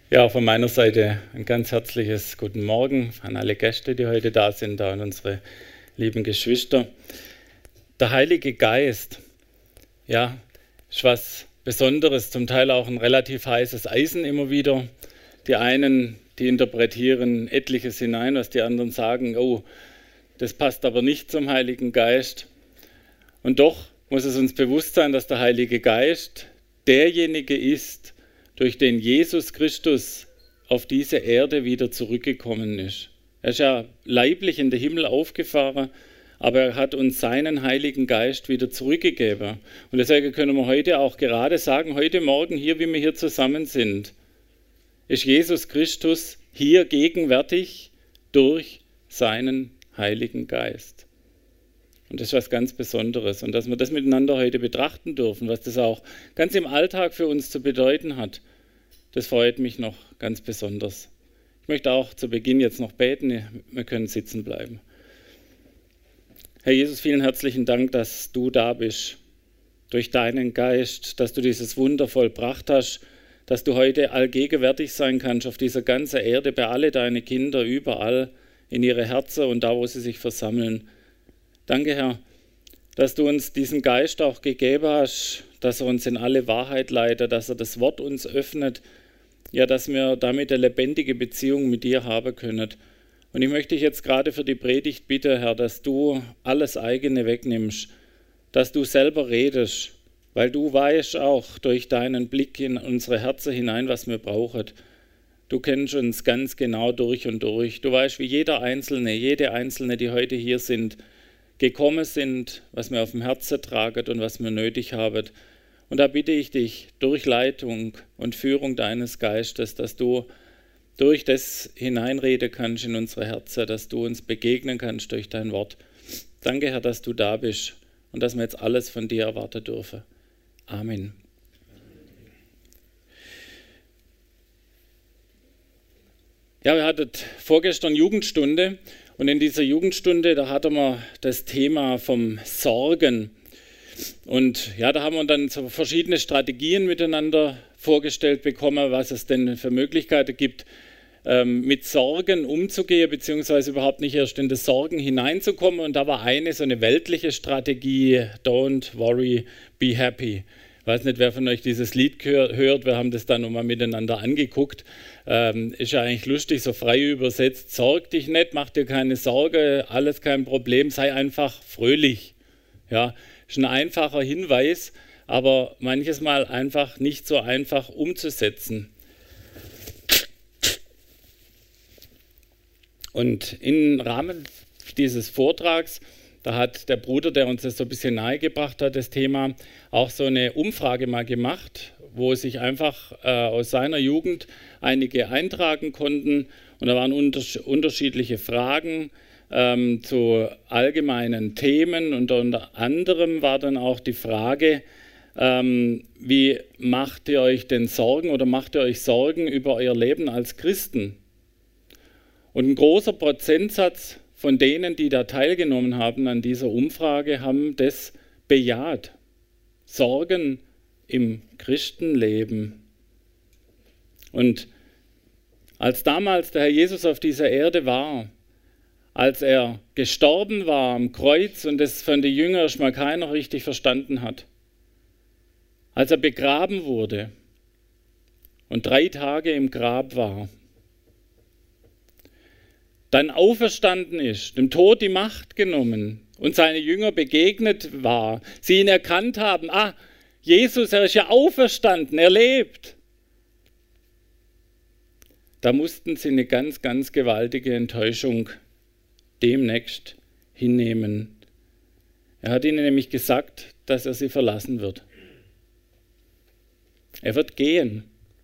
Ja, von meiner Seite ein ganz herzliches Guten Morgen an alle Gäste, die heute da sind, an unsere lieben Geschwister. Der Heilige Geist, ja, ist was Besonderes, zum Teil auch ein relativ heißes Eisen immer wieder. Die einen, die interpretieren etliches hinein, was die anderen sagen, oh, das passt aber nicht zum Heiligen Geist. Und doch muss es uns bewusst sein, dass der Heilige Geist derjenige ist, durch den Jesus Christus auf diese Erde wieder zurückgekommen ist. Er ist ja leiblich in den Himmel aufgefahren, aber er hat uns seinen Heiligen Geist wieder zurückgegeben. Und deswegen können wir heute auch gerade sagen, heute Morgen hier, wie wir hier zusammen sind, ist Jesus Christus hier gegenwärtig durch seinen Heiligen Geist. Und das ist was ganz Besonderes. Und dass wir das miteinander heute betrachten dürfen, was das auch ganz im Alltag für uns zu bedeuten hat, das freut mich noch ganz besonders. Ich möchte auch zu Beginn jetzt noch beten. Wir können sitzen bleiben. Herr Jesus, vielen herzlichen Dank, dass du da bist, durch deinen Geist, dass du dieses Wunder vollbracht hast, dass du heute allgegenwärtig sein kannst auf dieser ganzen Erde, bei alle deine Kinder, überall in ihre Herzen und da, wo sie sich versammeln. Danke, Herr, dass du uns diesen Geist auch gegeben hast, dass er uns in alle Wahrheit leitet, dass er das Wort uns öffnet, ja, dass wir damit eine lebendige Beziehung mit dir haben können. Und ich möchte dich jetzt gerade für die Predigt bitten, Herr, dass du alles eigene wegnimmst, dass du selber redest, weil du weißt auch durch deinen Blick in unsere Herzen hinein, was wir brauchen. Du kennst uns ganz genau durch und durch. Du weißt, wie jede Einzelne, die heute hier sind, gekommen sind, was wir auf dem Herzen tragen und was wir nötig haben. Und da bitte ich dich durch Leitung und Führung deines Geistes, dass du durch das hineinreden kannst in unsere Herzen, dass du uns begegnen kannst durch dein Wort. Danke, Herr, dass du da bist und dass wir jetzt alles von dir erwarten dürfen. Amen. Ja, wir hatten vorgestern Jugendstunde. Und in dieser Jugendstunde, da hatten wir das Thema vom Sorgen. Und ja, da haben wir dann so verschiedene Strategien miteinander vorgestellt bekommen, was es denn für Möglichkeiten gibt, mit Sorgen umzugehen, beziehungsweise überhaupt nicht erst in das Sorgen hineinzukommen. Und da war eine so eine weltliche Strategie, Don't worry, be happy. Ich weiß nicht, wer von euch dieses Lied hört, wir haben das dann nochmal miteinander angeguckt. Ist ja eigentlich lustig, so frei übersetzt. Sorg dich nicht, mach dir keine Sorge, alles kein Problem, sei einfach fröhlich. Ja, ist ein einfacher Hinweis, aber manches Mal einfach nicht so einfach umzusetzen. Und im Rahmen dieses Vortrags, da hat der Bruder, der uns das so ein bisschen nahegebracht hat, das Thema, auch so eine Umfrage mal gemacht, wo sich einfach aus seiner Jugend einige eintragen konnten. Und da waren unterschiedliche Fragen zu allgemeinen Themen. Und unter anderem war dann auch die Frage, wie macht ihr euch denn Sorgen oder macht ihr euch Sorgen über euer Leben als Christen? Und ein großer Prozentsatz von denen, die da teilgenommen haben an dieser Umfrage, haben das bejaht. Sorgen im Christenleben. Und als damals der Herr Jesus auf dieser Erde war, als er gestorben war am Kreuz und das von den Jüngern erstmal keiner richtig verstanden hat, als er begraben wurde und 3 Tage im Grab war, dann auferstanden ist, dem Tod die Macht genommen und seine Jünger begegnet war, sie ihn erkannt haben, Jesus, er ist ja auferstanden, er lebt. Da mussten sie eine ganz, ganz gewaltige Enttäuschung demnächst hinnehmen. Er hat ihnen nämlich gesagt, dass er sie verlassen wird. Er wird gehen.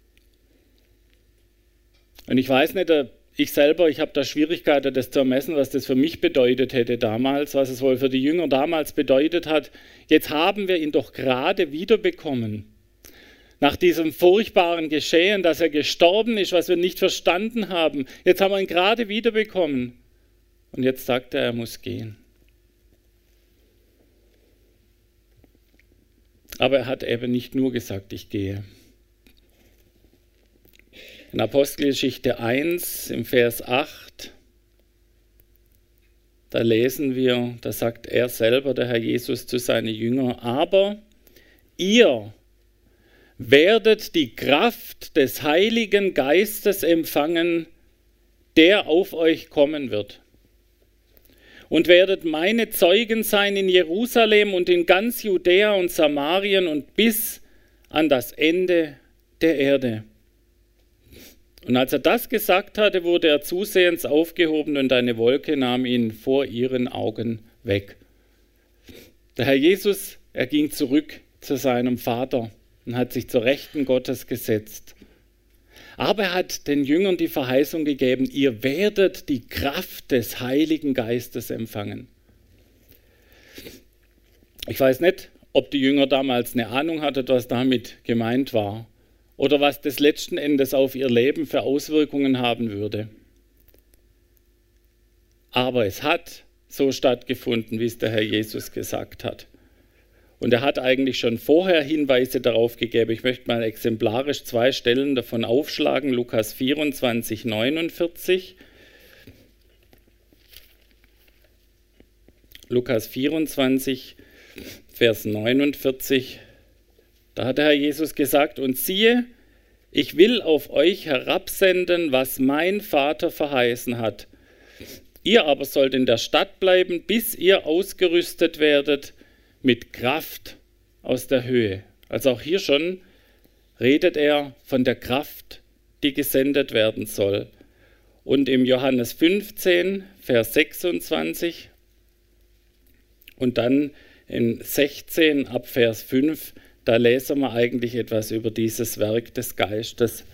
Und ich weiß nicht, ich habe da Schwierigkeiten, das zu ermessen, was das für mich bedeutet hätte damals, was es wohl für die Jünger damals bedeutet hat. Jetzt haben wir ihn doch gerade wiederbekommen. Nach diesem furchtbaren Geschehen, dass er gestorben ist, was wir nicht verstanden haben. Jetzt haben wir ihn gerade wiederbekommen. Und jetzt sagt er muss gehen. Aber er hat eben nicht nur gesagt, ich gehe. In Apostelgeschichte 1 im Vers 8, da lesen wir, da sagt er selber, der Herr Jesus, zu seinen Jüngern: Aber ihr werdet die Kraft des Heiligen Geistes empfangen, der auf euch kommen wird. Und werdet meine Zeugen sein in Jerusalem und in ganz Judäa und Samarien und bis an das Ende der Erde. Und als er das gesagt hatte, wurde er zusehends aufgehoben und eine Wolke nahm ihn vor ihren Augen weg. Der Herr Jesus, er ging zurück zu seinem Vater und hat sich zur Rechten Gottes gesetzt. Aber er hat den Jüngern die Verheißung gegeben: Ihr werdet die Kraft des Heiligen Geistes empfangen. Ich weiß nicht, ob die Jünger damals eine Ahnung hatten, was damit gemeint war oder was das letzten Endes auf ihr Leben für Auswirkungen haben würde. Aber es hat so stattgefunden, wie es der Herr Jesus gesagt hat. Und er hat eigentlich schon vorher Hinweise darauf gegeben. Ich möchte mal exemplarisch 2 Stellen davon aufschlagen. Lukas 24, 49. Lukas 24, Vers 49. Da hat der Herr Jesus gesagt: Und siehe, ich will auf euch herabsenden, was mein Vater verheißen hat. Ihr aber sollt in der Stadt bleiben, bis ihr ausgerüstet werdet mit Kraft aus der Höhe. Also auch hier schon redet er von der Kraft, die gesendet werden soll. Und im Johannes 15, Vers 26 und dann in 16 ab Vers 5, da lesen wir eigentlich etwas über dieses Werk des Geistes.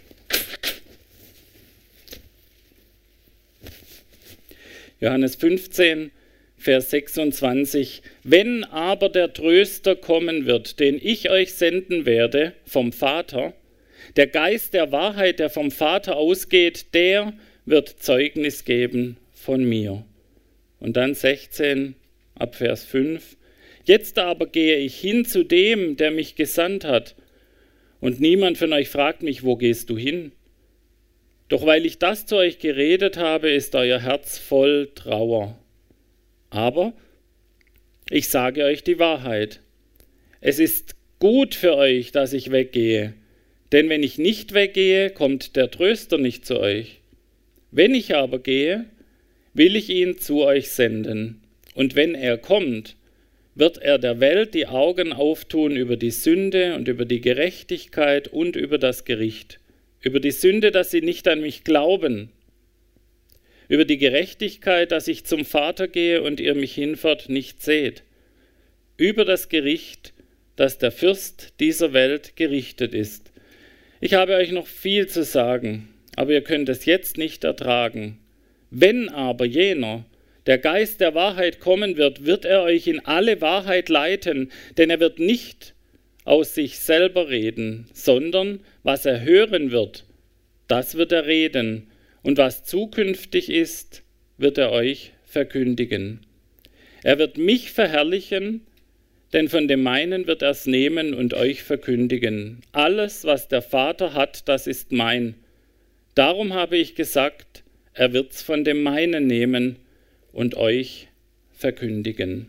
Johannes 15, Vers 26: Wenn aber der Tröster kommen wird, den ich euch senden werde vom Vater, der Geist der Wahrheit, der vom Vater ausgeht, der wird Zeugnis geben von mir. Und dann 16 ab Vers 5: Jetzt aber gehe ich hin zu dem, der mich gesandt hat, und niemand von euch fragt mich: Wo gehst du hin? Doch weil ich das zu euch geredet habe, ist euer Herz voll Trauer. Aber ich sage euch die Wahrheit: Es ist gut für euch, dass ich weggehe, denn wenn ich nicht weggehe, kommt der Tröster nicht zu euch. Wenn ich aber gehe, will ich ihn zu euch senden. Und wenn er kommt, wird er der Welt die Augen auftun über die Sünde und über die Gerechtigkeit und über das Gericht. Über die Sünde, dass sie nicht an mich glauben. Über die Gerechtigkeit, dass ich zum Vater gehe und ihr mich hinfort nicht seht. Über das Gericht, dass der Fürst dieser Welt gerichtet ist. Ich habe euch noch viel zu sagen, aber ihr könnt es jetzt nicht ertragen. Wenn aber jener, der Geist der Wahrheit kommen wird, wird er euch in alle Wahrheit leiten, denn er wird nicht aus sich selber reden, sondern was er hören wird, das wird er reden, und was zukünftig ist, wird er euch verkündigen. Er wird mich verherrlichen, denn von dem meinen wird er es nehmen und euch verkündigen. Alles, was der Vater hat, das ist mein. Darum habe ich gesagt, er wird's von dem meinen nehmen und euch verkündigen.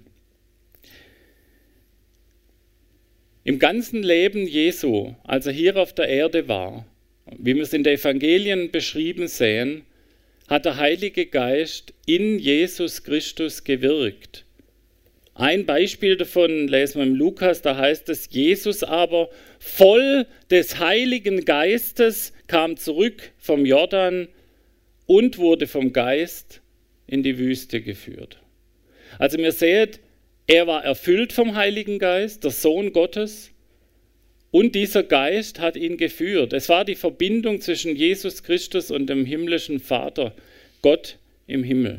Im ganzen Leben Jesu, als er hier auf der Erde war, wie wir es in den Evangelien beschrieben sehen, hat der Heilige Geist in Jesus Christus gewirkt. Ein Beispiel davon lesen wir im Lukas, da heißt es: Jesus aber, voll des Heiligen Geistes, kam zurück vom Jordan und wurde vom Geist in die Wüste geführt. Also ihr seht, er war erfüllt vom Heiligen Geist, der Sohn Gottes, und dieser Geist hat ihn geführt. Es war die Verbindung zwischen Jesus Christus und dem himmlischen Vater, Gott im Himmel.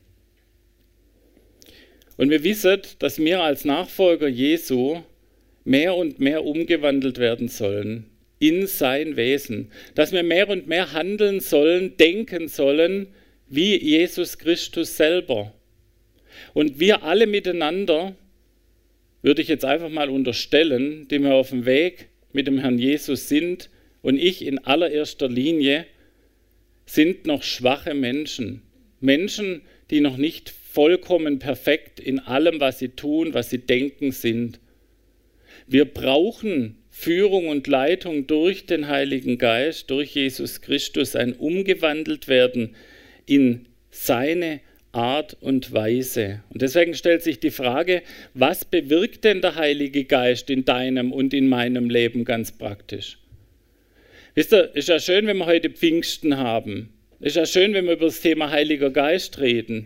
Und wir wissen, dass wir als Nachfolger Jesu mehr und mehr umgewandelt werden sollen in sein Wesen, dass wir mehr und mehr handeln sollen, denken sollen wie Jesus Christus selber. Und wir alle miteinander, würde ich jetzt einfach mal unterstellen, die wir auf dem Weg mit dem Herrn Jesus sind, und ich in allererster Linie sind noch schwache Menschen. Menschen, die noch nicht vollkommen perfekt in allem, was sie tun, was sie denken, sind. Wir brauchen Führung und Leitung durch den Heiligen Geist, durch Jesus Christus, ein Umgewandelt-Werden in seine Art und Weise. Und deswegen stellt sich die Frage, was bewirkt denn der Heilige Geist in deinem und in meinem Leben ganz praktisch? Wisst ihr, ist ja schön, wenn wir heute Pfingsten haben. Ist ja schön, wenn wir über das Thema Heiliger Geist reden.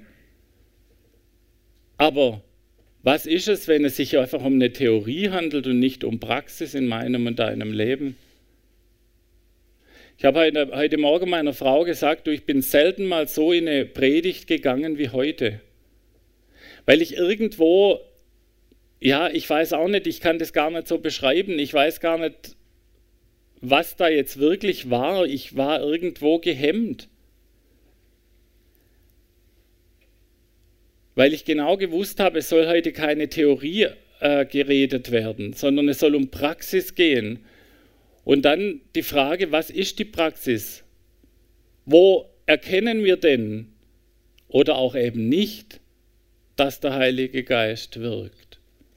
Aber was ist es, wenn es sich einfach um eine Theorie handelt und nicht um Praxis in meinem und deinem Leben? Ich habe heute Morgen meiner Frau gesagt, ich bin selten mal so in eine Predigt gegangen wie heute. Weil ich irgendwo, ich weiß auch nicht, ich kann das gar nicht so beschreiben, ich weiß gar nicht, was da jetzt wirklich war. Ich war irgendwo gehemmt. Weil ich genau gewusst habe, es soll heute keine Theorie geredet werden, sondern es soll um Praxis gehen. Und dann die Frage, was ist die Praxis? Wo erkennen wir denn oder auch eben nicht, dass der Heilige Geist wirkt?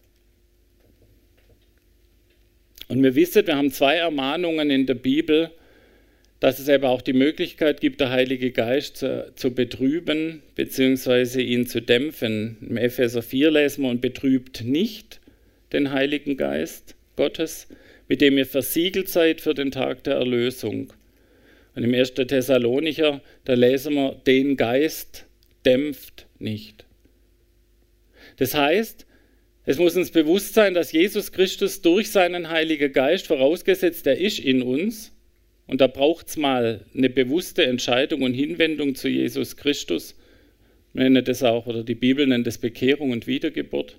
Und wir wissen, wir haben 2 Ermahnungen in der Bibel, dass es eben auch die Möglichkeit gibt, der Heilige Geist zu betrüben bzw. ihn zu dämpfen. Im Epheser 4 lesen wir, und betrübt nicht den Heiligen Geist Gottes, mit dem ihr versiegelt seid für den Tag der Erlösung. Und im 1. Thessalonicher, da lesen wir, den Geist dämpft nicht. Das heißt, es muss uns bewusst sein, dass Jesus Christus durch seinen Heiligen Geist, vorausgesetzt er ist in uns, und da braucht es mal eine bewusste Entscheidung und Hinwendung zu Jesus Christus. Wir nennen das auch, oder die Bibel nennt das Bekehrung und Wiedergeburt.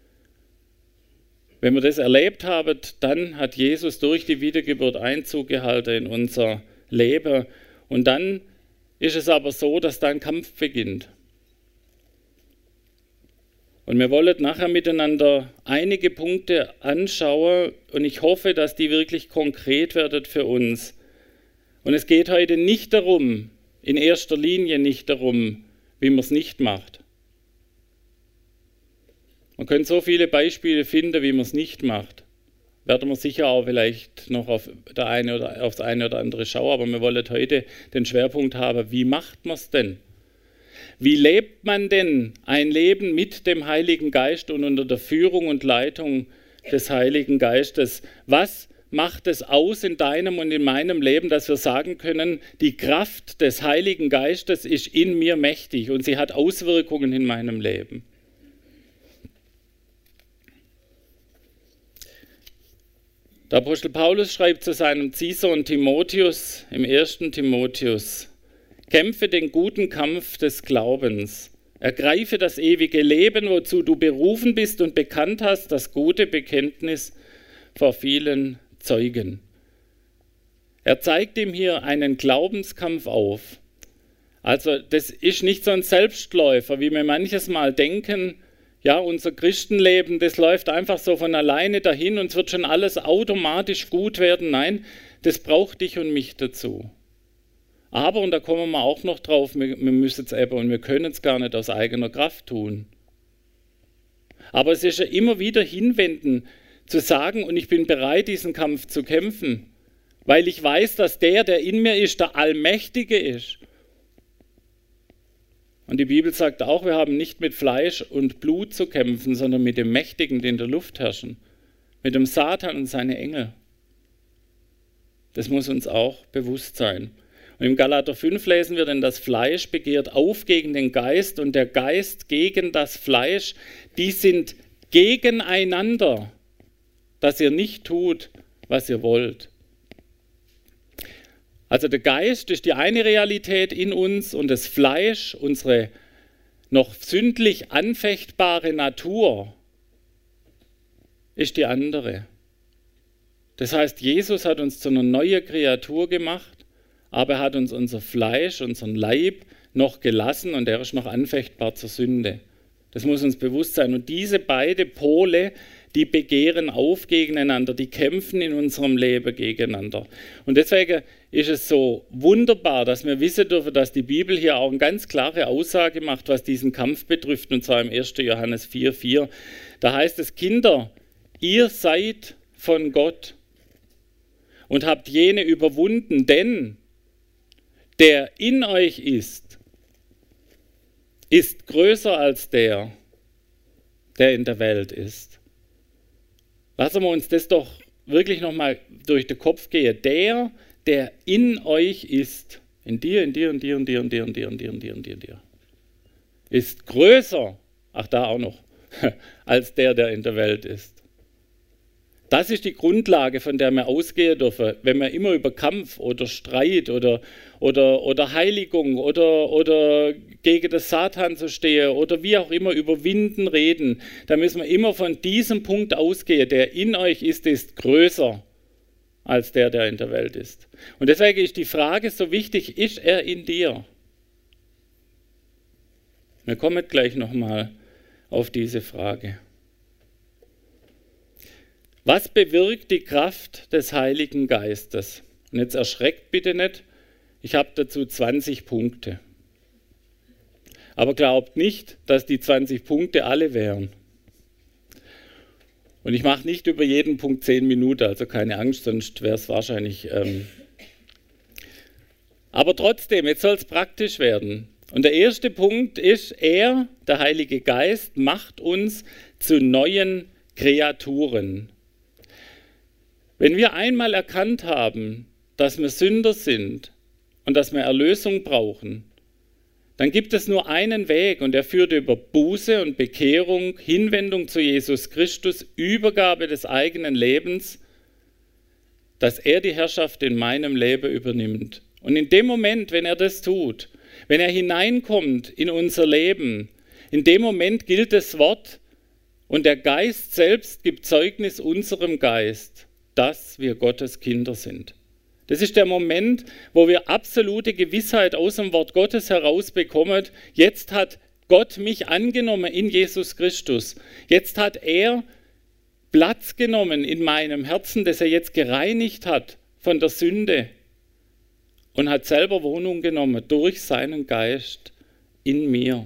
Wenn wir das erlebt haben, dann hat Jesus durch die Wiedergeburt Einzug gehalten in unser Leben. Und dann ist es aber so, dass da ein Kampf beginnt. Und wir wollen nachher miteinander einige Punkte anschauen und ich hoffe, dass die wirklich konkret werden für uns. Und es geht heute nicht darum, in erster Linie nicht darum, wie man es nicht macht. Man könnte so viele Beispiele finden, wie man es nicht macht. Werden wir sicher auch vielleicht noch auf das eine oder andere schauen, aber wir wollen heute den Schwerpunkt haben, wie macht man es denn? Wie lebt man denn ein Leben mit dem Heiligen Geist und unter der Führung und Leitung des Heiligen Geistes? Was macht es aus in deinem und in meinem Leben, dass wir sagen können, die Kraft des Heiligen Geistes ist in mir mächtig und sie hat Auswirkungen in meinem Leben? Der Apostel Paulus schreibt zu seinem Ziehsohn Timotheus im 1. Timotheus: Kämpfe den guten Kampf des Glaubens, ergreife das ewige Leben, wozu du berufen bist und bekannt hast, das gute Bekenntnis vor vielen Zeugen. Er zeigt ihm hier einen Glaubenskampf auf. Also das ist nicht so ein Selbstläufer, wie wir manches Mal denken, ja, unser Christenleben, das läuft einfach so von alleine dahin und es wird schon alles automatisch gut werden. Nein, das braucht dich und mich dazu. Aber, und da kommen wir auch noch drauf, wir müssen es eben und wir können es gar nicht aus eigener Kraft tun. Aber es ist ja immer wieder hinwenden, zu sagen, und ich bin bereit, diesen Kampf zu kämpfen, weil ich weiß, dass der in mir ist, der Allmächtige ist. Und die Bibel sagt auch, wir haben nicht mit Fleisch und Blut zu kämpfen, sondern mit dem Mächtigen, die in der Luft herrschen, mit dem Satan und seine Engel. Das muss uns auch bewusst sein. Und im Galater 5 lesen wir, denn das Fleisch begehrt auf gegen den Geist und der Geist gegen das Fleisch. Die sind gegeneinander, dass ihr nicht tut, was ihr wollt. Also der Geist ist die eine Realität in uns und das Fleisch, unsere noch sündlich anfechtbare Natur, ist die andere. Das heißt, Jesus hat uns zu einer neuen Kreatur gemacht, aber er hat uns unser Fleisch, unseren Leib noch gelassen und er ist noch anfechtbar zur Sünde. Das muss uns bewusst sein. Und diese beiden Pole, die begehren auf gegeneinander, die kämpfen in unserem Leben gegeneinander. Und deswegen ist es so wunderbar, dass wir wissen dürfen, dass die Bibel hier auch eine ganz klare Aussage macht, was diesen Kampf betrifft, und zwar im 1. Johannes 4,4. Da heißt es: Kinder, ihr seid von Gott und habt jene überwunden, denn der in euch ist größer als der in der Welt ist. Lassen wir uns das doch wirklich nochmal durch den Kopf gehen. Der in euch ist, in dir, in dir, in dir, in dir, in dir, in dir, in dir, in dir, in dir, in dir, ist größer, ach da auch noch, als der in der Welt ist. Das ist die Grundlage, von der wir ausgehen dürfen, wenn wir immer über Kampf oder Streit oder Heiligung oder gegen den Satan zu stehen oder wie auch immer überwinden reden. Da müssen wir immer von diesem Punkt ausgehen: Der in euch ist größer als der in der Welt ist. Und deswegen ist die Frage so wichtig: Ist er in dir? Wir kommen gleich nochmal auf diese Frage. Was bewirkt die Kraft des Heiligen Geistes? Und jetzt erschreckt bitte nicht, ich habe dazu 20 Punkte. Aber glaubt nicht, dass die 20 Punkte alle wären. Und ich mache nicht über jeden Punkt 10 Minuten, also keine Angst, sonst wäre es wahrscheinlich... Aber trotzdem, jetzt soll es praktisch werden. Und der erste Punkt ist, der Heilige Geist, macht uns zu neuen Kreaturen. Wenn wir einmal erkannt haben, dass wir Sünder sind und dass wir Erlösung brauchen, dann gibt es nur einen Weg, und der führt über Buße und Bekehrung, Hinwendung zu Jesus Christus, Übergabe des eigenen Lebens, dass er die Herrschaft in meinem Leben übernimmt. Und in dem Moment, wenn er das tut, wenn er hineinkommt in unser Leben, in dem Moment gilt das Wort, und der Geist selbst gibt Zeugnis unserem Geist, dass wir Gottes Kinder sind. Das ist der Moment, wo wir absolute Gewissheit aus dem Wort Gottes herausbekommen: Jetzt hat Gott mich angenommen in Jesus Christus. Jetzt hat er Platz genommen in meinem Herzen, das er jetzt gereinigt hat von der Sünde, und hat selber Wohnung genommen durch seinen Geist in mir.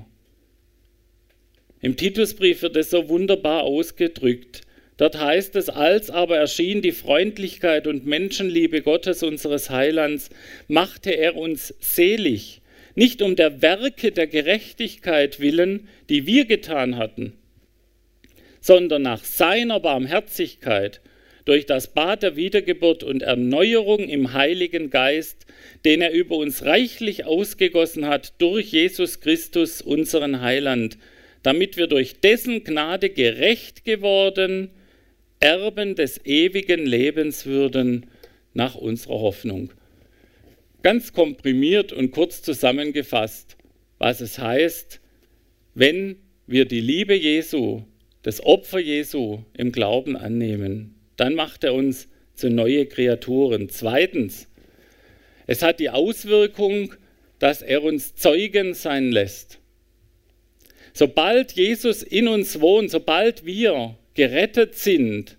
Im Titusbrief wird es so wunderbar ausgedrückt. Dort heißt es: Als aber erschien die Freundlichkeit und Menschenliebe Gottes, unseres Heilands, machte er uns selig, nicht um der Werke der Gerechtigkeit willen, die wir getan hatten, sondern nach seiner Barmherzigkeit, durch das Bad der Wiedergeburt und Erneuerung im Heiligen Geist, den er über uns reichlich ausgegossen hat durch Jesus Christus, unseren Heiland, damit wir durch dessen Gnade gerecht geworden, Erben des ewigen Lebens würden nach unserer Hoffnung. Ganz komprimiert und kurz zusammengefasst, was es heißt, wenn wir die Liebe Jesu, das Opfer Jesu im Glauben annehmen, dann macht er uns zu neue Kreaturen. Zweitens, es hat die Auswirkung, dass er uns Zeugen sein lässt. Sobald Jesus in uns wohnt, sobald wir gerettet sind,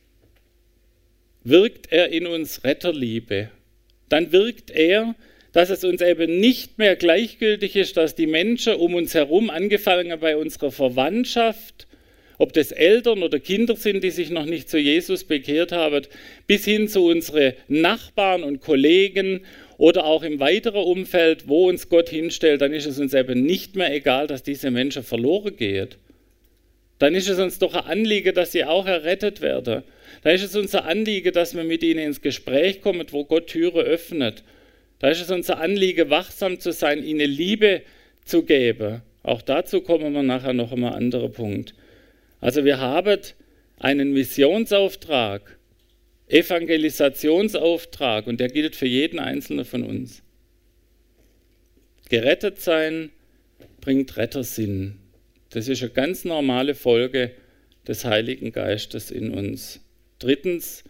wirkt er in uns Retterliebe. Dann wirkt er, dass es uns eben nicht mehr gleichgültig ist, dass die Menschen um uns herum, angefangen bei unserer Verwandtschaft, ob das Eltern oder Kinder sind, die sich noch nicht zu Jesus bekehrt haben, bis hin zu unseren Nachbarn und Kollegen oder auch im weiteren Umfeld, wo uns Gott hinstellt, dann ist es uns eben nicht mehr egal, dass diese Menschen verloren gehen. Dann ist es uns doch ein Anliegen, dass sie auch errettet werden. Dann ist es unser Anliegen, dass wir mit ihnen ins Gespräch kommen, wo Gott Türen öffnet. Da ist es unser Anliegen, wachsam zu sein, ihnen Liebe zu geben. Auch dazu kommen wir nachher noch einmal einen anderen Punkt. Also wir haben einen Missionsauftrag, Evangelisationsauftrag, und der gilt für jeden Einzelnen von uns. Gerettet sein bringt Rettersinn. Das ist eine ganz normale Folge des Heiligen Geistes in uns. Drittens,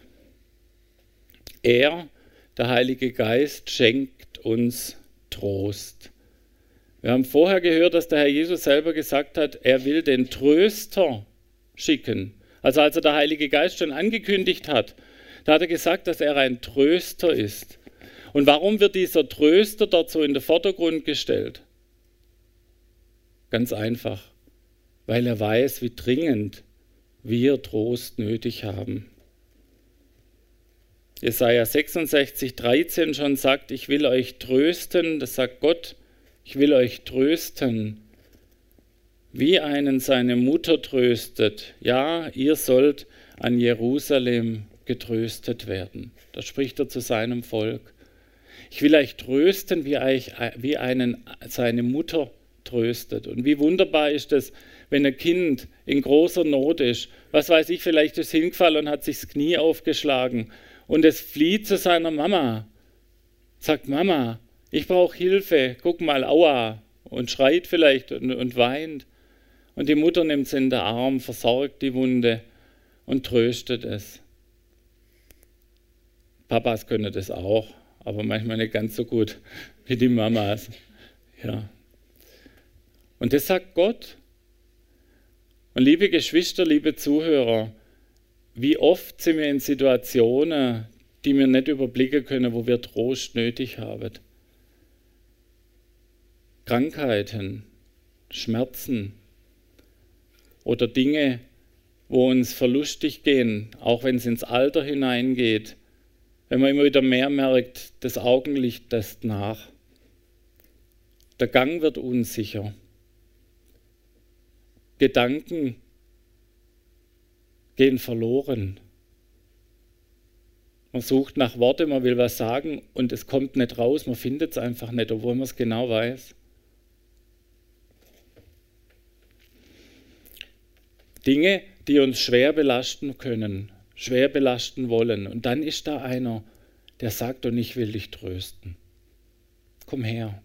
der Heilige Geist, schenkt uns Trost. Wir haben vorher gehört, dass der Herr Jesus selber gesagt hat, er will den Tröster schicken. Also als er der Heilige Geist schon angekündigt hat, da hat er gesagt, dass er ein Tröster ist. Und warum wird dieser Tröster dort so in den Vordergrund gestellt? Ganz einfach, weil er weiß, wie dringend wir Trost nötig haben. Jesaja 66, 13 schon sagt, ich will euch trösten, das sagt Gott, ich will euch trösten, wie einen seine Mutter tröstet. Ja, ihr sollt an Jerusalem getröstet werden. Da spricht er zu seinem Volk. Ich will euch trösten, wie einen seine Mutter tröstet. Und wie wunderbar ist es, wenn ein Kind in großer Not ist. Was weiß ich, vielleicht ist es hingefallen und hat sich das Knie aufgeschlagen. Und es flieht zu seiner Mama. Sagt, Mama, ich brauche Hilfe. Guck mal, aua. Und schreit vielleicht und weint. Und die Mutter nimmt es in den Arm, versorgt die Wunde und tröstet es. Papas können das auch, aber manchmal nicht ganz so gut wie die Mamas. Ja. Und das sagt Gott. Und liebe Geschwister, liebe Zuhörer, wie oft sind wir in Situationen, die wir nicht überblicken können, wo wir Trost nötig haben. Krankheiten, Schmerzen oder Dinge, wo uns verlustig gehen, auch wenn es ins Alter hineingeht. Wenn man immer wieder mehr merkt, das Augenlicht lässt nach. Der Gang wird unsicher. Gedanken gehen verloren. Man sucht nach Worten, man will was sagen und es kommt nicht raus, man findet es einfach nicht, obwohl man es genau weiß. Dinge, die uns schwer belasten können, schwer belasten wollen. Und dann ist da einer, der sagt, und ich will dich trösten. Komm her.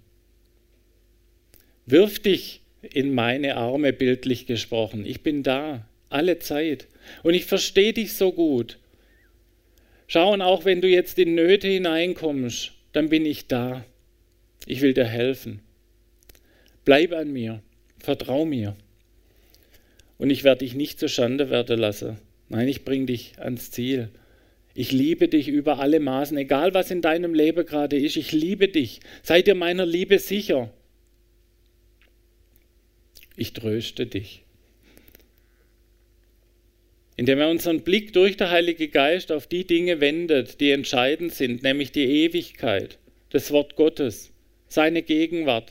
Wirf dich in meine Arme, bildlich gesprochen. Ich bin da, alle Zeit. Und ich verstehe dich so gut. Schau, und auch wenn du jetzt in Nöte hineinkommst, dann bin ich da. Ich will dir helfen. Bleib an mir, vertrau mir. Und ich werde dich nicht zur Schande werden lassen. Nein, ich bringe dich ans Ziel. Ich liebe dich über alle Maßen, egal was in deinem Leben gerade ist. Ich liebe dich. Sei dir meiner Liebe sicher. Ich tröste dich. Indem er unseren Blick durch den Heiligen Geist auf die Dinge wendet, die entscheidend sind, nämlich die Ewigkeit, das Wort Gottes, seine Gegenwart.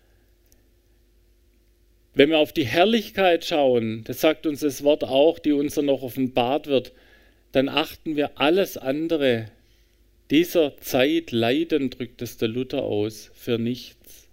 Wenn wir auf die Herrlichkeit schauen, das sagt uns das Wort auch, die uns noch offenbart wird, dann achten wir alles andere, dieser Zeit Leiden, drückt es der Luther aus, für nichts.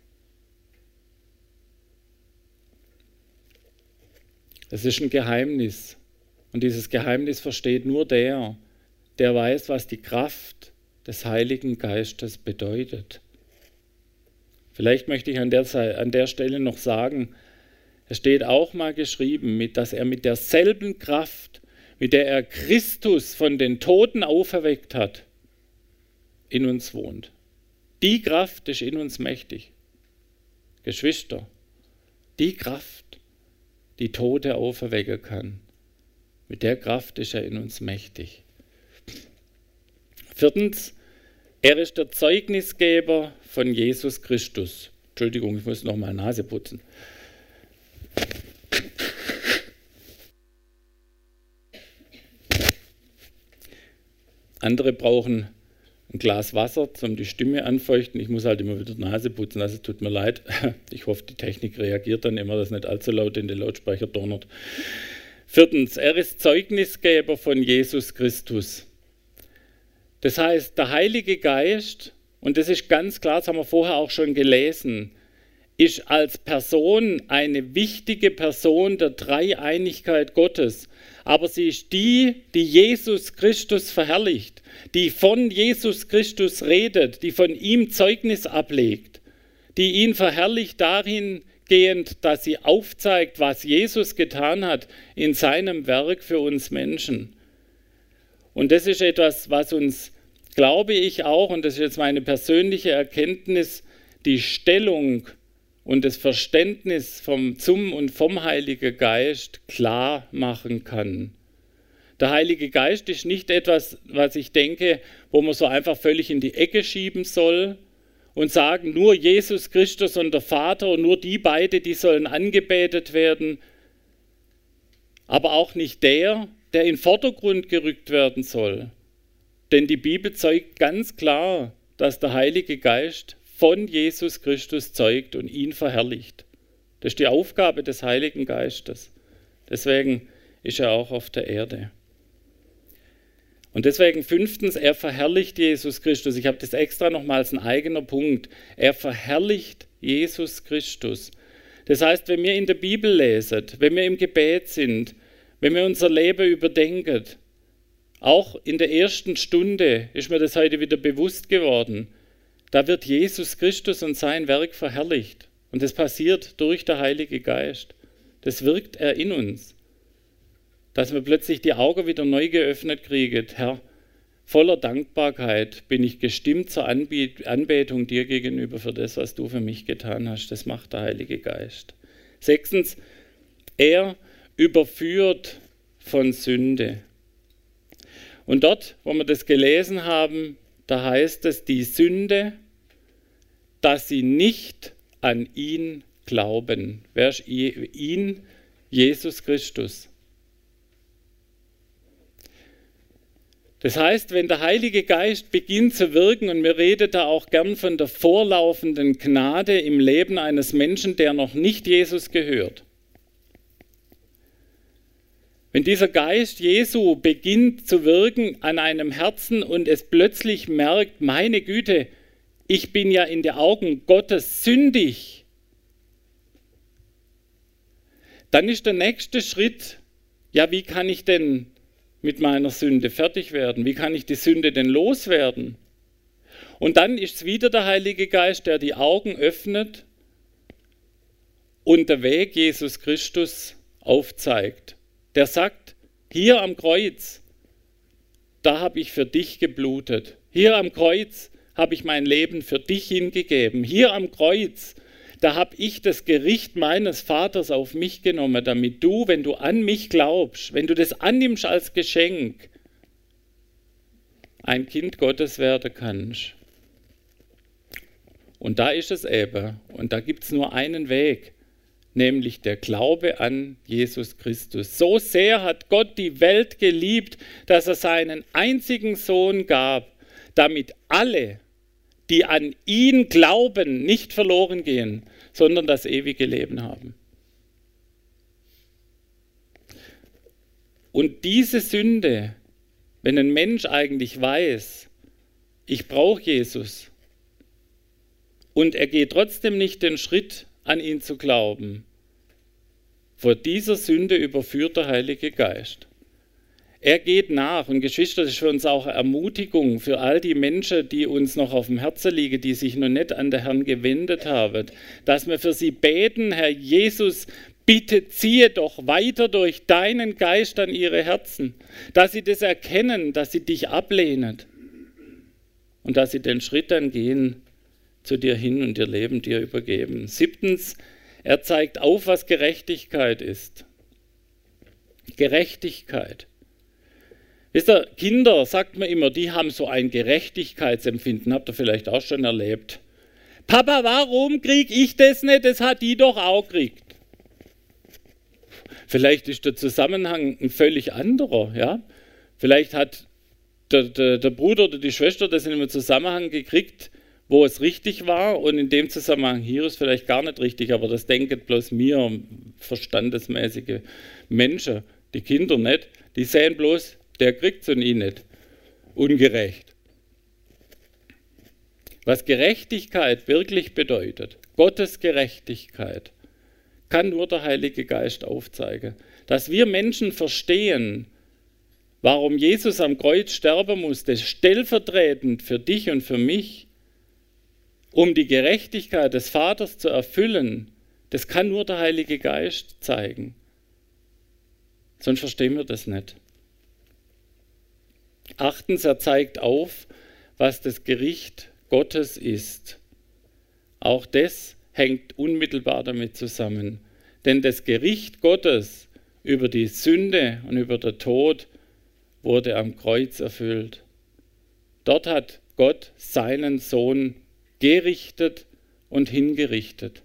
Es ist ein Geheimnis. Und dieses Geheimnis versteht nur der weiß, was die Kraft des Heiligen Geistes bedeutet. Vielleicht möchte ich an der Stelle noch sagen, es steht auch mal geschrieben, dass er mit derselben Kraft, mit der er Christus von den Toten auferweckt hat, in uns wohnt. Die Kraft ist in uns mächtig. Geschwister, die Kraft, die Tote auferwecken kann, mit der Kraft ist er in uns mächtig. Viertens, er ist der Zeugnisgeber von Jesus Christus. Entschuldigung, ich muss noch mal Nase putzen. Andere brauchen ein Glas Wasser, um die Stimme anfeuchten. Ich muss halt immer wieder Nase putzen, also tut mir leid. Ich hoffe, die Technik reagiert dann immer, dass nicht allzu laut in den Lautsprecher donnert. Viertens, er ist Zeugnisgeber von Jesus Christus. Das heißt, der Heilige Geist, und das ist ganz klar, das haben wir vorher auch schon gelesen, ist als Person eine wichtige Person der Dreieinigkeit Gottes. Aber sie ist die Jesus Christus verherrlicht, die von Jesus Christus redet, die von ihm Zeugnis ablegt, die ihn verherrlicht dahingehend, dass sie aufzeigt, was Jesus getan hat in seinem Werk für uns Menschen. Und das ist etwas, was uns, glaube ich auch, und das ist jetzt meine persönliche Erkenntnis, die Stellung und das Verständnis zum und vom Heiligen Geist klar machen kann. Der Heilige Geist ist nicht etwas, was ich denke, wo man so einfach völlig in die Ecke schieben soll und sagen, nur Jesus Christus und der Vater und nur die beiden, die sollen angebetet werden, aber auch nicht der in den Vordergrund gerückt werden soll. Denn die Bibel zeugt ganz klar, dass der Heilige Geist von Jesus Christus zeugt und ihn verherrlicht. Das ist die Aufgabe des Heiligen Geistes. Deswegen ist er auch auf der Erde. Und deswegen 5. Er verherrlicht Jesus Christus. Ich habe das extra nochmals ein eigener Punkt. Er verherrlicht Jesus Christus. Das heißt, wenn wir in der Bibel lesen, wenn wir im Gebet sind, wenn wir unser Leben überdenken, auch in der ersten Stunde ist mir das heute wieder bewusst geworden, da wird Jesus Christus und sein Werk verherrlicht. Und das passiert durch den Heiligen Geist. Das wirkt er in uns. Dass wir plötzlich die Augen wieder neu geöffnet kriegen. Herr, voller Dankbarkeit bin ich gestimmt zur Anbetung dir gegenüber für das, was du für mich getan hast. Das macht der Heilige Geist. 6. Er überführt von Sünde. Und dort, wo wir das gelesen haben, da heißt es, die Sünde, dass sie nicht an ihn glauben. Wer ist ihn? Jesus Christus. Das heißt, wenn der Heilige Geist beginnt zu wirken, und wir reden da auch gern von der vorlaufenden Gnade im Leben eines Menschen, der noch nicht Jesus gehört. Wenn dieser Geist Jesu beginnt zu wirken an einem Herzen und es plötzlich merkt, meine Güte, ich bin ja in den Augen Gottes sündig, dann ist der nächste Schritt, ja, wie kann ich denn mit meiner Sünde fertig werden? Wie kann ich die Sünde denn loswerden? Und dann ist es wieder der Heilige Geist, der die Augen öffnet und der Weg Jesus Christus aufzeigt. Der sagt, hier am Kreuz, da habe ich für dich geblutet. Hier am Kreuz habe ich mein Leben für dich hingegeben. Hier am Kreuz, da habe ich das Gericht meines Vaters auf mich genommen, damit du, wenn du an mich glaubst, wenn du das annimmst als Geschenk, ein Kind Gottes werden kannst. Und da ist es eben, und da gibt es nur einen Weg, nämlich der Glaube an Jesus Christus. So sehr hat Gott die Welt geliebt, dass er seinen einzigen Sohn gab, damit alle, die an ihn glauben, nicht verloren gehen, sondern das ewige Leben haben. Und diese Sünde, wenn ein Mensch eigentlich weiß, ich brauche Jesus, und er geht trotzdem nicht den Schritt, an ihn zu glauben, vor dieser Sünde überführt der Heilige Geist. Er geht nach, und Geschwister, das ist für uns auch eine Ermutigung für all die Menschen, die uns noch auf dem Herzen liegen, die sich noch nicht an den Herrn gewendet haben, dass wir für sie beten, Herr Jesus, bitte ziehe doch weiter durch deinen Geist an ihre Herzen, dass sie das erkennen, dass sie dich ablehnen und dass sie den Schritt dann gehen zu dir hin und ihr Leben dir übergeben. 7. Er zeigt auf, was Gerechtigkeit ist. Gerechtigkeit. Wisst ihr, Kinder, sagt man immer, die haben so ein Gerechtigkeitsempfinden. Habt ihr vielleicht auch schon erlebt. Papa, warum kriege ich das nicht? Das hat die doch auch gekriegt. Vielleicht ist der Zusammenhang ein völlig anderer. Ja? Vielleicht hat der Bruder oder die Schwester das in einem Zusammenhang gekriegt, wo es richtig war, und in dem Zusammenhang hier ist vielleicht gar nicht richtig, aber das denken bloß mir, verstandesmäßige Menschen, die Kinder nicht, die sehen bloß, der kriegt es und ich nicht. Ungerecht. Was Gerechtigkeit wirklich bedeutet, Gottes Gerechtigkeit, kann nur der Heilige Geist aufzeigen. Dass wir Menschen verstehen, warum Jesus am Kreuz sterben musste, stellvertretend für dich und für mich, um die Gerechtigkeit des Vaters zu erfüllen, das kann nur der Heilige Geist zeigen. Sonst verstehen wir das nicht. 8. Er zeigt auf, was das Gericht Gottes ist. Auch das hängt unmittelbar damit zusammen. Denn das Gericht Gottes über die Sünde und über den Tod wurde am Kreuz erfüllt. Dort hat Gott seinen Sohn gerichtet und hingerichtet.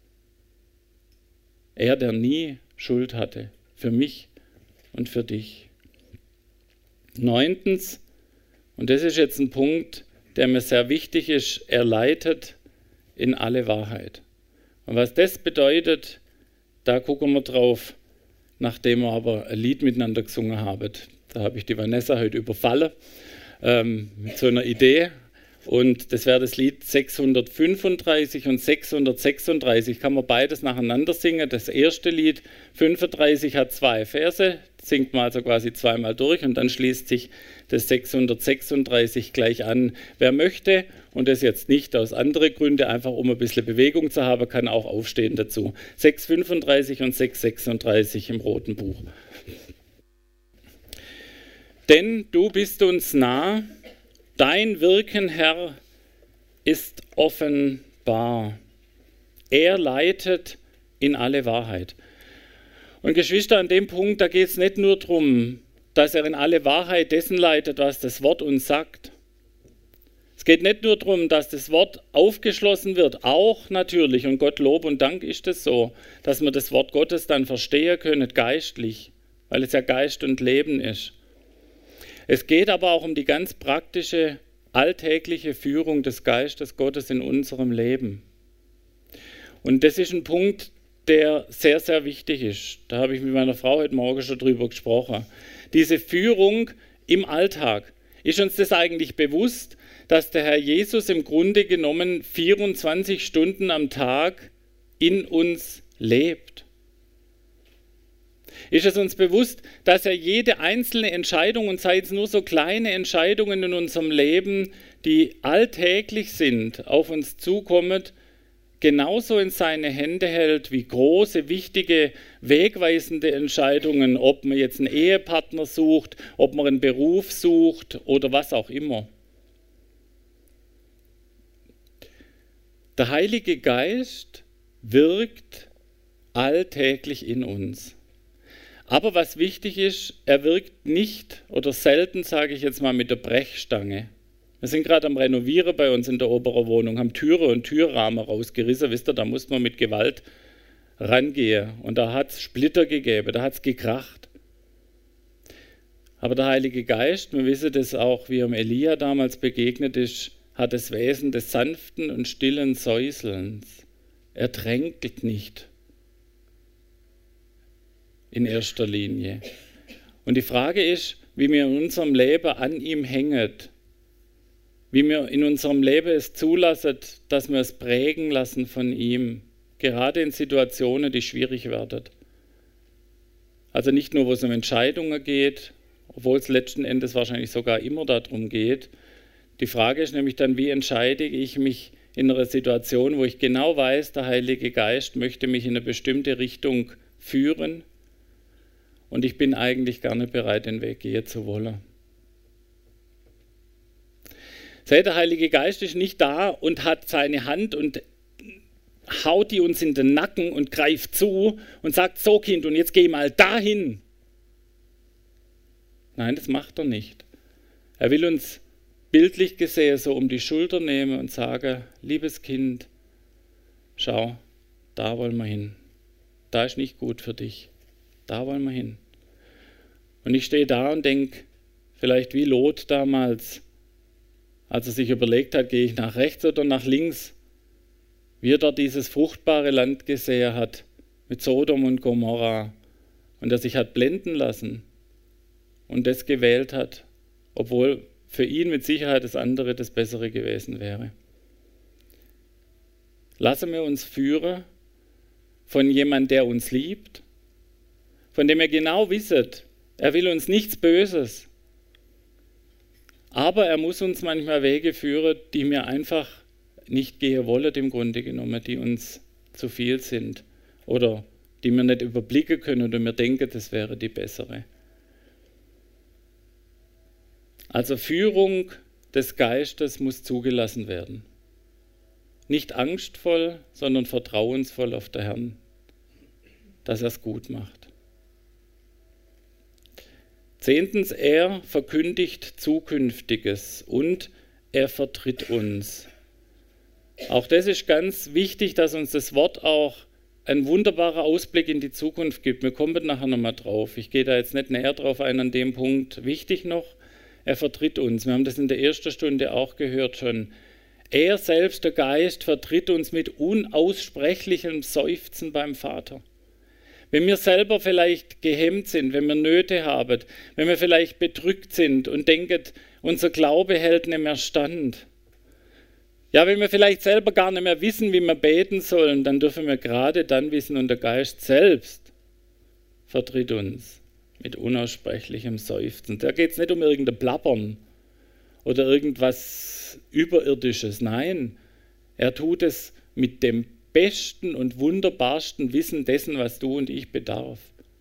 Er, der nie Schuld hatte, für mich und für dich. 9. Und das ist jetzt ein Punkt, der mir sehr wichtig ist, er leitet in alle Wahrheit. Und was das bedeutet, da gucken wir drauf, nachdem wir aber ein Lied miteinander gesungen haben. Da habe ich die Vanessa heute überfallen mit so einer Idee. Und das wäre das Lied 635 und 636, kann man beides nacheinander singen. Das erste Lied, 35, hat 2 Verse, singt man also quasi zweimal durch und dann schließt sich das 636 gleich an. Wer möchte, und das jetzt nicht aus anderen Gründen, einfach um ein bisschen Bewegung zu haben, kann auch aufstehen dazu. 635 und 636 im Roten Buch. Denn du bist uns nah, dein Wirken, Herr, ist offenbar. Er leitet in alle Wahrheit. Und Geschwister, an dem Punkt, da geht es nicht nur darum, dass er in alle Wahrheit dessen leitet, was das Wort uns sagt. Es geht nicht nur darum, dass das Wort aufgeschlossen wird, auch natürlich, und Gott Lob und Dank ist es so, dass wir das Wort Gottes dann verstehen können, geistlich, weil es ja Geist und Leben ist. Es geht aber auch um die ganz praktische, alltägliche Führung des Geistes Gottes in unserem Leben. Und das ist ein Punkt, der sehr, sehr wichtig ist. Da habe ich mit meiner Frau heute Morgen schon drüber gesprochen. Diese Führung im Alltag. Ist uns das eigentlich bewusst, dass der Herr Jesus im Grunde genommen 24 Stunden am Tag in uns lebt? Ist es uns bewusst, dass er jede einzelne Entscheidung, und sei es nur so kleine Entscheidungen in unserem Leben, die alltäglich sind, auf uns zukommen, genauso in seine Hände hält wie große, wichtige, wegweisende Entscheidungen, ob man jetzt einen Ehepartner sucht, ob man einen Beruf sucht oder was auch immer. Der Heilige Geist wirkt alltäglich in uns. Aber was wichtig ist, er wirkt nicht oder selten, sage ich jetzt mal, mit der Brechstange. Wir sind gerade am Renovieren bei uns in der oberen Wohnung, haben Türe und Türrahmen rausgerissen. Wisst ihr, da muss man mit Gewalt rangehen. Und da hat es Splitter gegeben, da hat es gekracht. Aber der Heilige Geist, wir wissen das auch, wie ihm Elia damals begegnet ist, hat das Wesen des sanften und stillen Säuselns. Er drängelt nicht in erster Linie. Und die Frage ist, wie wir in unserem Leben an ihm hängen, wie wir in unserem Leben es zulassen, dass wir es prägen lassen von ihm, gerade in Situationen, die schwierig werden. Also nicht nur, wo es um Entscheidungen geht, obwohl es letzten Endes wahrscheinlich sogar immer darum geht. Die Frage ist nämlich dann, wie entscheide ich mich in einer Situation, wo ich genau weiß, der Heilige Geist möchte mich in eine bestimmte Richtung führen und ich bin eigentlich gar nicht bereit, den Weg gehen zu wollen. Seht, der Heilige Geist ist nicht da und hat seine Hand und haut die uns in den Nacken und greift zu und sagt, so Kind, und jetzt geh mal dahin. Nein, das macht er nicht. Er will uns bildlich gesehen so um die Schulter nehmen und sagen, liebes Kind, schau, da wollen wir hin. Da ist nicht gut für dich. Da wollen wir hin. Und ich stehe da und denke, vielleicht wie Lot damals, als er sich überlegt hat, gehe ich nach rechts oder nach links, wie er dort dieses fruchtbare Land gesehen hat, mit Sodom und Gomorra, und er sich hat blenden lassen und das gewählt hat, obwohl für ihn mit Sicherheit das andere das Bessere gewesen wäre. Lassen wir uns führen von jemandem, der uns liebt, von dem wir genau wissen, er will uns nichts Böses. Aber er muss uns manchmal Wege führen, die wir einfach nicht gehen wollen, im Grunde genommen, die uns zu viel sind oder die wir nicht überblicken können oder wir denken, das wäre die bessere. Also Führung des Geistes muss zugelassen werden. nicht angstvoll, sondern vertrauensvoll auf den Herrn, dass er es gut macht. 10. Er verkündigt Zukünftiges und er vertritt uns. Auch das ist ganz wichtig, dass uns das Wort auch ein wunderbarer Ausblick in die Zukunft gibt. Wir kommen nachher nochmal drauf. Ich gehe da jetzt nicht näher drauf ein an dem Punkt. Wichtig noch, er vertritt uns. Wir haben das in der ersten Stunde auch gehört schon. Er selbst, der Geist, vertritt uns mit unaussprechlichem Seufzen beim Vater. Wenn wir selber vielleicht gehemmt sind, wenn wir Nöte haben, wenn wir vielleicht bedrückt sind und denken, unser Glaube hält nicht mehr stand. Ja, wenn wir vielleicht selber gar nicht mehr wissen, wie wir beten sollen, dann dürfen wir gerade dann wissen, und der Geist selbst vertritt uns mit unaussprechlichem Seufzen. Da geht es nicht um irgendein Plappern oder irgendwas Überirdisches. Nein, er tut es mit dem besten und wunderbarsten Wissen dessen, was du und ich bedarf.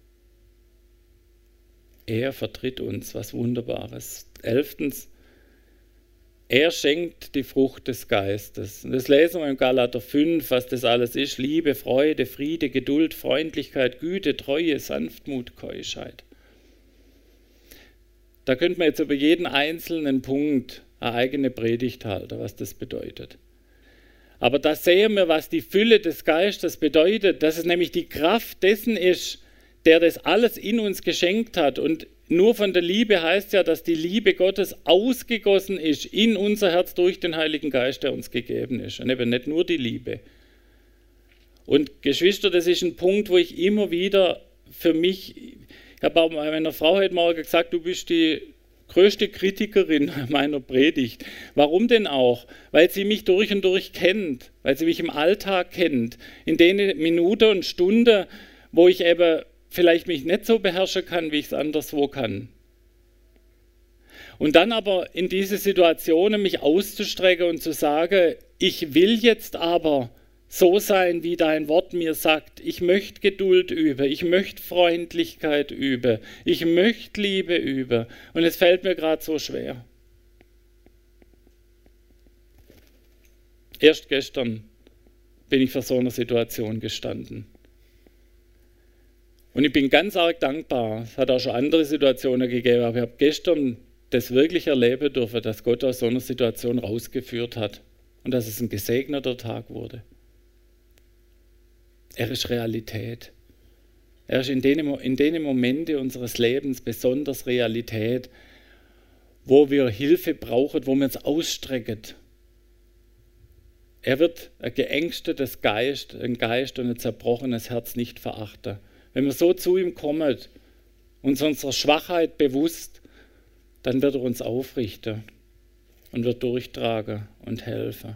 Er vertritt uns, was Wunderbares. 11. Er schenkt die Frucht des Geistes. Und das lesen wir im Galater 5, was das alles ist. Liebe, Freude, Friede, Geduld, Freundlichkeit, Güte, Treue, Sanftmut, Keuschheit. Da könnte man jetzt über jeden einzelnen Punkt eine eigene Predigt halten, was das bedeutet. Aber da sehen wir, was die Fülle des Geistes bedeutet, dass es nämlich die Kraft dessen ist, der das alles in uns geschenkt hat. Und nur von der Liebe heißt ja, dass die Liebe Gottes ausgegossen ist in unser Herz durch den Heiligen Geist, der uns gegeben ist. Und eben nicht nur die Liebe. Und Geschwister, das ist ein Punkt, wo ich immer wieder für mich, ich habe auch meiner Frau heute Morgen gesagt, du bist die größte Kritikerin meiner Predigt. Warum denn auch? Weil sie mich durch und durch kennt, weil sie mich im Alltag kennt, in den Minuten und Stunden, wo ich eben vielleicht mich nicht so beherrschen kann, wie ich es anderswo kann. Und dann aber in diese Situationen mich auszustrecken und zu sagen, ich will jetzt aber so sein, wie dein Wort mir sagt. Ich möchte Geduld üben, ich möchte Freundlichkeit üben, ich möchte Liebe üben. Und es fällt mir gerade so schwer. Erst gestern bin ich vor so einer Situation gestanden. Und ich bin ganz arg dankbar. Es hat auch schon andere Situationen gegeben, aber ich habe gestern das wirklich erleben dürfen, dass Gott aus so einer Situation rausgeführt hat und dass es ein gesegneter Tag wurde. Er ist Realität. Er ist in den Momenten unseres Lebens besonders Realität, wo wir Hilfe brauchen, wo wir uns ausstrecken. Er wird ein geängstetes Geist, ein Geist und ein zerbrochenes Herz nicht verachten. Wenn wir so zu ihm kommen, uns unserer Schwachheit bewusst, dann wird er uns aufrichten und wird durchtragen und helfen.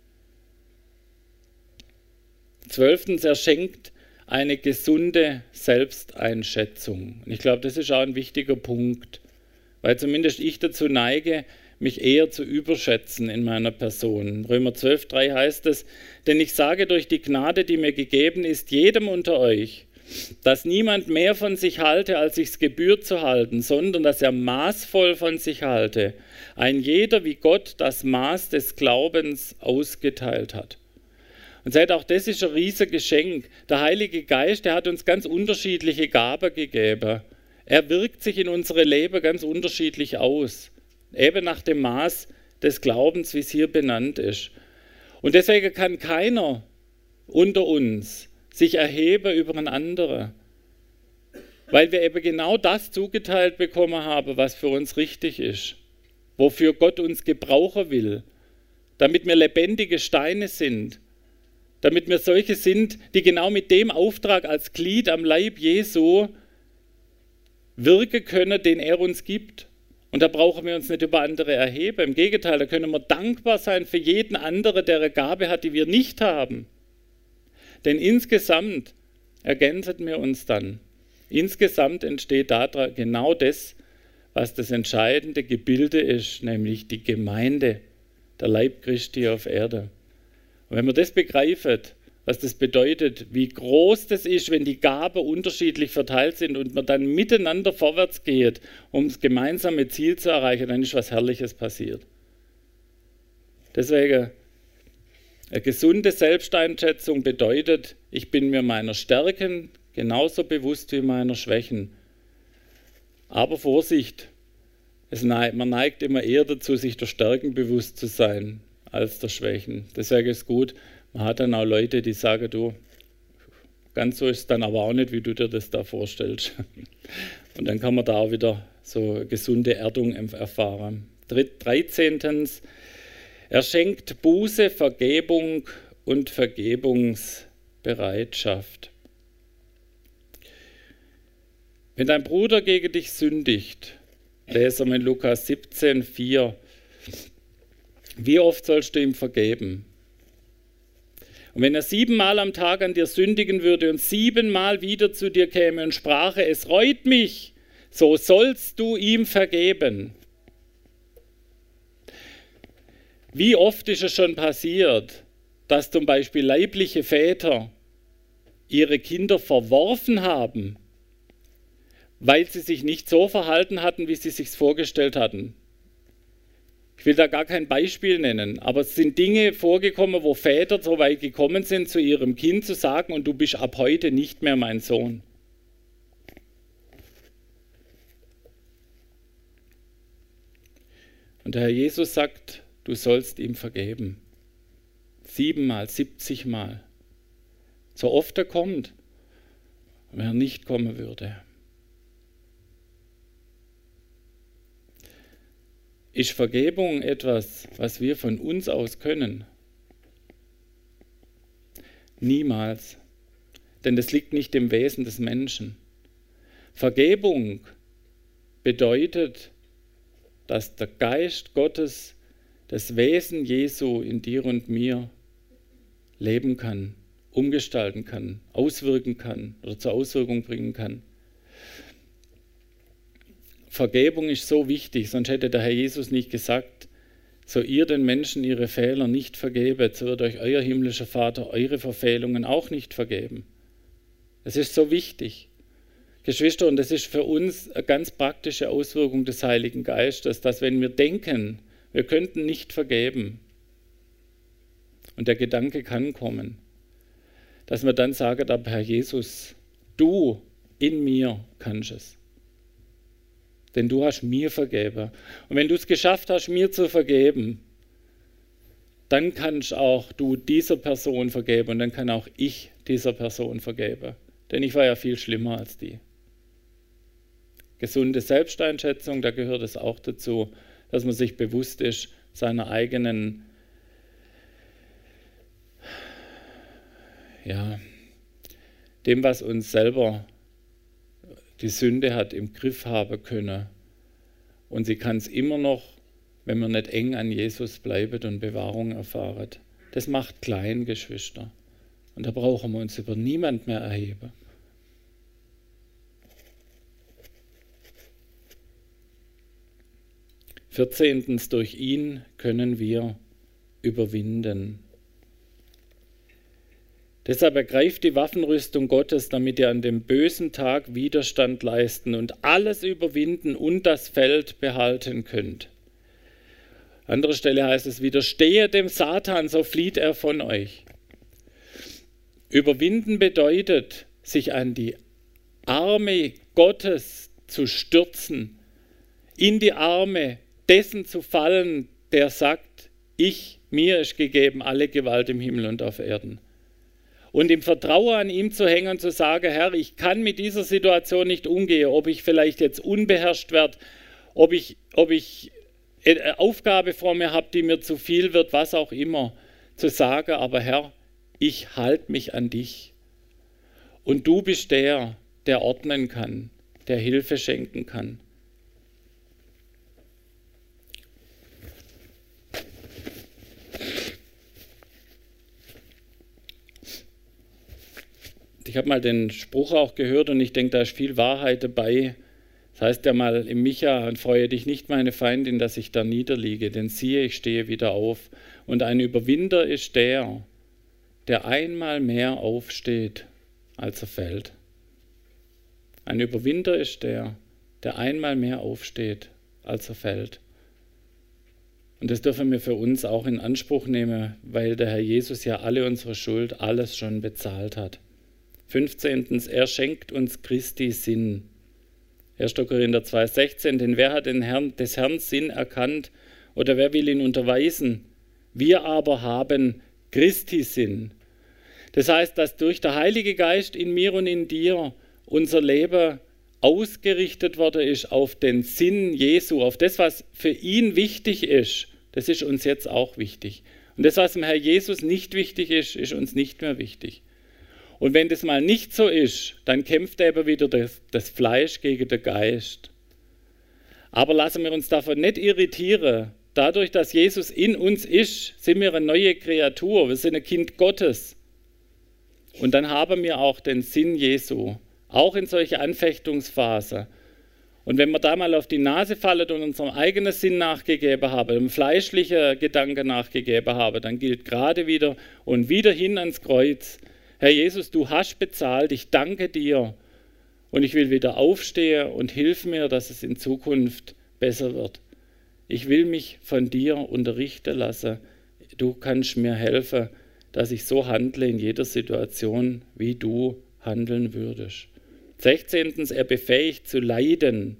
12. Er schenkt eine gesunde Selbsteinschätzung. Und ich glaube, das ist auch ein wichtiger Punkt, weil zumindest ich dazu neige, mich eher zu überschätzen in meiner Person. Römer 12,3 heißt es, denn ich sage durch die Gnade, die mir gegeben ist, jedem unter euch, dass niemand mehr von sich halte, als sich's gebührt zu halten, sondern dass er maßvoll von sich halte. Ein jeder, wie Gott das Maß des Glaubens ausgeteilt hat. Und seht, auch das ist ein riesiges Geschenk. Der Heilige Geist, der hat uns ganz unterschiedliche Gaben gegeben. Er wirkt sich in unsere Leben ganz unterschiedlich aus. Eben nach dem Maß des Glaubens, wie es hier benannt ist. Und deswegen kann keiner unter uns sich erheben über einen anderen. Weil wir eben genau das zugeteilt bekommen haben, was für uns richtig ist. Wofür Gott uns gebrauchen will. Damit wir lebendige Steine sind. Damit wir solche sind, die genau mit dem Auftrag als Glied am Leib Jesu wirken können, den er uns gibt. Und da brauchen wir uns nicht über andere erheben. Im Gegenteil, da können wir dankbar sein für jeden anderen, der eine Gabe hat, die wir nicht haben. Denn insgesamt ergänzen wir uns dann. Insgesamt entsteht da genau das, was das entscheidende Gebilde ist, nämlich die Gemeinde, der Leib Christi auf Erde. Und wenn man das begreift, was das bedeutet, wie groß das ist, wenn die Gaben unterschiedlich verteilt sind und man dann miteinander vorwärts geht, um das gemeinsame Ziel zu erreichen, dann ist was Herrliches passiert. Deswegen Eine gesunde Selbsteinschätzung bedeutet, ich bin mir meiner Stärken genauso bewusst wie meiner Schwächen. Aber Vorsicht, man neigt immer eher dazu, sich der Stärken bewusst zu sein, als der Schwächen. Deswegen ist es gut, man hat dann auch Leute, die sagen, du, ganz so ist es dann aber auch nicht, wie du dir das da vorstellst. Und dann kann man da auch wieder so gesunde Erdung erfahren. 13. Er schenkt Buße, Vergebung und Vergebungsbereitschaft. Wenn dein Bruder gegen dich sündigt, lesen wir in Lukas 17, 4, wie oft sollst du ihm vergeben? Und wenn er 7-mal am Tag an dir sündigen würde und 7-mal wieder zu dir käme und sprache, es reut mich, so sollst du ihm vergeben. Wie oft ist es schon passiert, dass zum Beispiel leibliche Väter ihre Kinder verworfen haben, weil sie sich nicht so verhalten hatten, wie sie sich vorgestellt hatten. Ich will da gar kein Beispiel nennen, aber es sind Dinge vorgekommen, wo Väter so weit gekommen sind, zu ihrem Kind zu sagen, und du bist ab heute nicht mehr mein Sohn. Und der Herr Jesus sagt, du sollst ihm vergeben. 7-mal, 70-mal. So oft er kommt, wenn er nicht kommen würde. Ist Vergebung etwas, was wir von uns aus können? Niemals. Denn das liegt nicht im Wesen des Menschen. Vergebung bedeutet, dass der Geist Gottes das Wesen Jesu in dir und mir leben kann, umgestalten kann, auswirken kann oder zur Auswirkung bringen kann. Vergebung ist so wichtig, sonst hätte der Herr Jesus nicht gesagt, so ihr den Menschen ihre Fehler nicht vergebet, so wird euch euer himmlischer Vater eure Verfehlungen auch nicht vergeben. Es ist so wichtig. Geschwister, und das ist für uns eine ganz praktische Auswirkung des Heiligen Geistes, dass wenn wir denken, wir könnten nicht vergeben, und der Gedanke kann kommen, dass wir dann sagen, aber Herr Jesus, du in mir kannst es. Denn du hast mir vergeben. Und wenn du es geschafft hast, mir zu vergeben, dann kannst auch du dieser Person vergeben und dann kann auch ich dieser Person vergeben. Denn ich war ja viel schlimmer als die. Gesunde Selbsteinschätzung, da gehört es auch dazu, dass man sich bewusst ist seiner eigenen, dem, was uns selber die Sünde hat im Griff haben können. Und sie kann es immer noch, wenn wir nicht eng an Jesus bleiben und Bewahrung erfahren. Das macht klein, Geschwister. Und da brauchen wir uns über niemand mehr erheben. Vierzehntens, durch ihn können wir überwinden. Deshalb ergreift die Waffenrüstung Gottes, damit ihr an dem bösen Tag Widerstand leisten und alles überwinden und das Feld behalten könnt. An anderer Stelle heißt es, widerstehe dem Satan, so flieht er von euch. Überwinden bedeutet, sich an die Arme Gottes zu stürzen, in die Arme dessen zu fallen, der sagt, mir ist gegeben alle Gewalt im Himmel und auf Erden. Und im Vertrauen an ihm zu hängen und zu sagen, Herr, ich kann mit dieser Situation nicht umgehen, ob ich vielleicht jetzt unbeherrscht werde, ob ich eine Aufgabe vor mir habe, die mir zu viel wird, was auch immer, zu sagen, aber Herr, ich halte mich an dich. Und du bist der ordnen kann, der Hilfe schenken kann. Ich habe mal den Spruch auch gehört und ich denke, da ist viel Wahrheit dabei. Das heißt ja mal im Micha, freue dich nicht, meine Feindin, dass ich da niederliege, denn siehe, ich stehe wieder auf. Und ein Überwinder ist der einmal mehr aufsteht, als er fällt. Ein Überwinder ist der einmal mehr aufsteht, als er fällt. Und das dürfen wir für uns auch in Anspruch nehmen, weil der Herr Jesus ja alle unsere Schuld, alles schon bezahlt hat. 15. Er schenkt uns Christi Sinn. 1. Korinther 2,16, denn wer hat des Herrn Sinn erkannt oder wer will ihn unterweisen? Wir aber haben Christi Sinn. Das heißt, dass durch den Heiligen Geist in mir und in dir unser Leben ausgerichtet worden ist auf den Sinn Jesu, auf das, was für ihn wichtig ist. Das ist uns jetzt auch wichtig. Und das, was dem Herr Jesus nicht wichtig ist, ist uns nicht mehr wichtig. Und wenn das mal nicht so ist, dann kämpft eben wieder das Fleisch gegen den Geist. Aber lassen wir uns davon nicht irritieren. Dadurch, dass Jesus in uns ist, sind wir eine neue Kreatur. Wir sind ein Kind Gottes. Und dann haben wir auch den Sinn Jesu, auch in solche Anfechtungsphasen. Und wenn wir da mal auf die Nase fallen und unserem eigenen Sinn nachgegeben haben, dem fleischlichen Gedanken nachgegeben haben, dann gilt gerade wieder und wieder hin ans Kreuz. Herr Jesus, du hast bezahlt, ich danke dir und ich will wieder aufstehen und hilf mir, dass es in Zukunft besser wird. Ich will mich von dir unterrichten lassen. Du kannst mir helfen, dass ich so handle in jeder Situation, wie du handeln würdest. 16. Er befähigt zu leiden.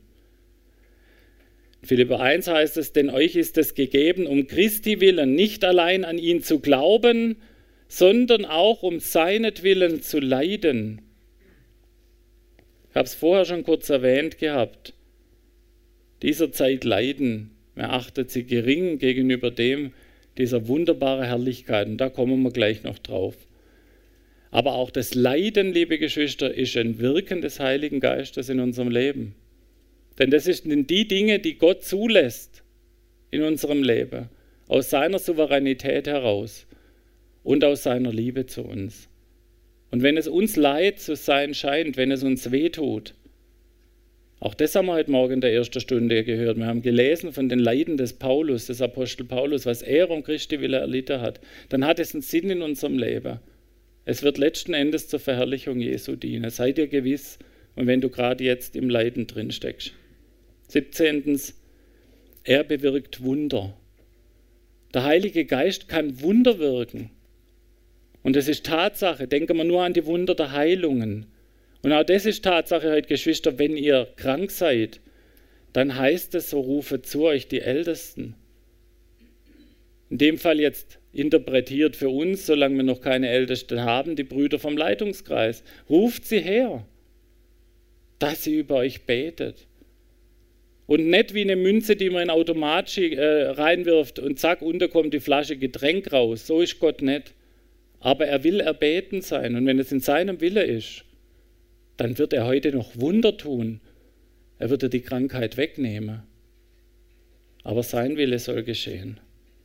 In Philipper 1 heißt es, denn euch ist es gegeben, um Christi willen nicht allein an ihn zu glauben, sondern auch um seinetwillen zu leiden. Ich habe es vorher schon kurz erwähnt gehabt. Dieser Zeit leiden, er achtet sie gering gegenüber dem, dieser wunderbaren Herrlichkeit. Und da kommen wir gleich noch drauf. Aber auch das Leiden, liebe Geschwister, ist ein Wirken des Heiligen Geistes in unserem Leben. Denn das sind die Dinge, die Gott zulässt in unserem Leben, aus seiner Souveränität heraus und aus seiner Liebe zu uns. Und wenn es uns Leid zu sein scheint, wenn es uns wehtut, auch das haben wir heute Morgen in der ersten Stunde gehört. Wir haben gelesen von den Leiden des Paulus, des Apostel Paulus, was er um Christi willen erlitten hat. Dann hat es einen Sinn in unserem Leben. Es wird letzten Endes zur Verherrlichung Jesu dienen. Sei dir gewiss, und wenn du gerade jetzt im Leiden drin steckst. 17. Er bewirkt Wunder. Der Heilige Geist kann Wunder wirken. Und das ist Tatsache. Denken wir nur an die Wunder der Heilungen. Und auch das ist Tatsache heute, Geschwister, wenn ihr krank seid, dann heißt es, so rufe zu euch die Ältesten. In dem Fall jetzt interpretiert für uns, solange wir noch keine Ältesten haben, die Brüder vom Leitungskreis. Ruft sie her, dass sie über euch betet. Und nicht wie eine Münze, die man in einen Automat reinwirft und zack, unterkommt die Flasche Getränk raus. So ist Gott nicht. Aber er will erbeten sein. Und wenn es in seinem Wille ist, dann wird er heute noch Wunder tun. Er wird dir die Krankheit wegnehmen. Aber sein Wille soll geschehen.